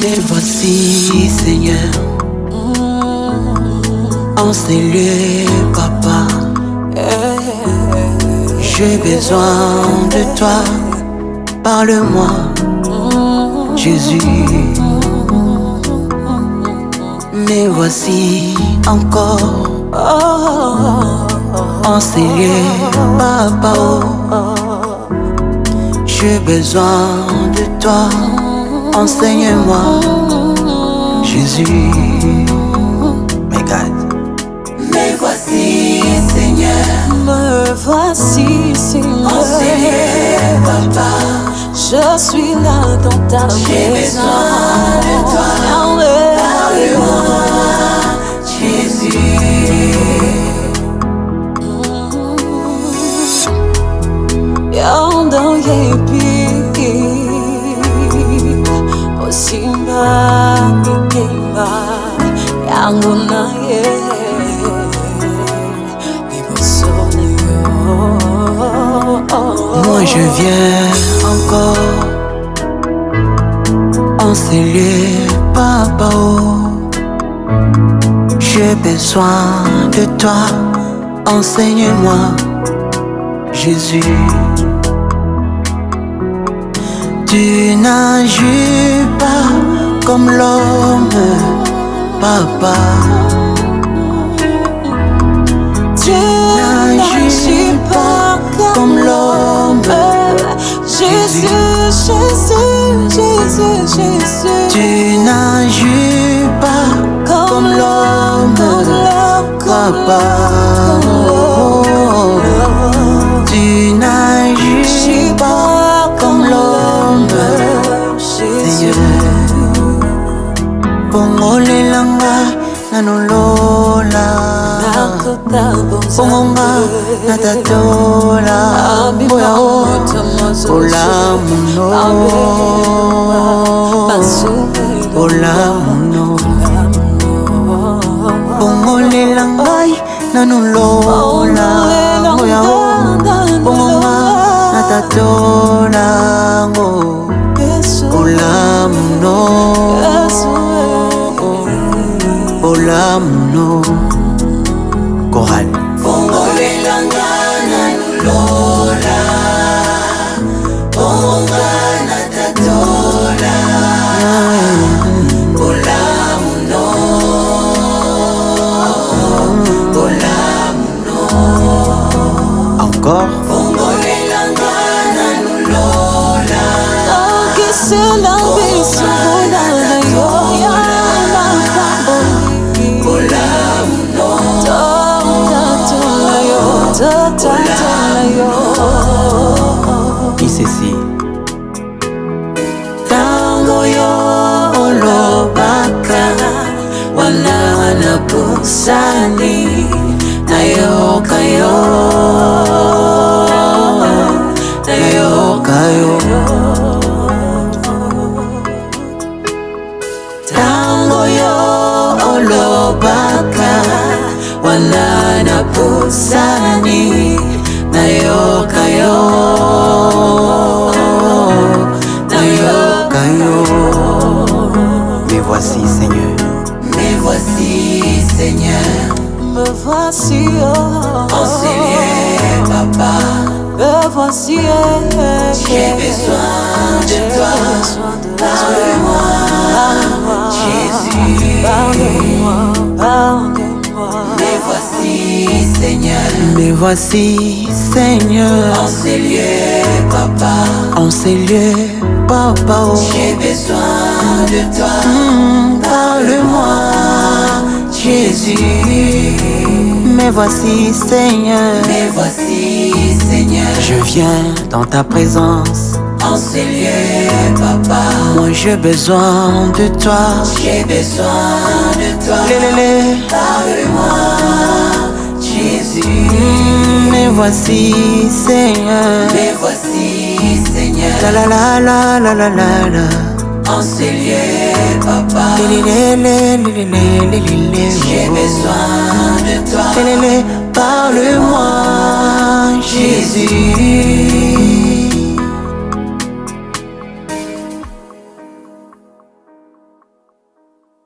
Me voici, Seigneur, en ces lieux, Papa. J'ai besoin de toi, parle-moi, Jésus. Me voici encore, en ces lieux, Papa. J'ai besoin de toi, enseigne-moi, Jésus. My God. Me voici, Seigneur. Me voici, Seigneur. Enseigne, Papa. Je suis là dans ta présence. J'ai besoin de toi. Parle-moi, Jésus. Yandang yepi Osimba Ikemba Yanguna ye Moi je viens encore en ces lieux, Papa. J'ai besoin de toi, enseigne-moi, Jésus. Tu n'agis pas comme l'homme, Papa. Tu n'agis pas comme l'homme. Jésus, Jésus, Jésus, Jésus. Tu n'agis pas comme l'homme, Papa. Tu n'agis pas comme l'homme, Seigneur. Pongolelanga nanolola, pongonga natatola, boya o olamuno, olamuno. Pongolelanga nanolola, boya o pongonga natatola, olamuno, olamuno. Choral. Pongolelanga nanulola, ponga natatola, olamuno, olamuno. Encore. Pongolelanga nanulola, Kisela bisuna yo Isesi. tango yo olobaka wana na pusani nayoka yo tango yo olobaka wana na pusani nayoka yo. Me voici, Seigneur. Me voici, Seigneur. Me voici, En ces lieux, Papa. me voici, J'ai besoin de toi. Parle-moi, Jésus. Parle-moi. Me voici, Seigneur. Me voici, Seigneur. En ces lieux, Papa. En ces lieux, Papa. J'ai besoin de toi. Parle-moi, Jésus. Me voici, Seigneur. Me voici, Seigneur. Je viens dans ta présence. En ces lieux, Papa. Moi j'ai besoin de toi. J'ai besoin de toi. Lélélé. Parle-moi, Jésus. Me voici, Seigneur. Me voici, Seigneur. La la la la la la la la. En ces lieux, Papa. J'ai besoin de toi. Parle-moi, Jésus.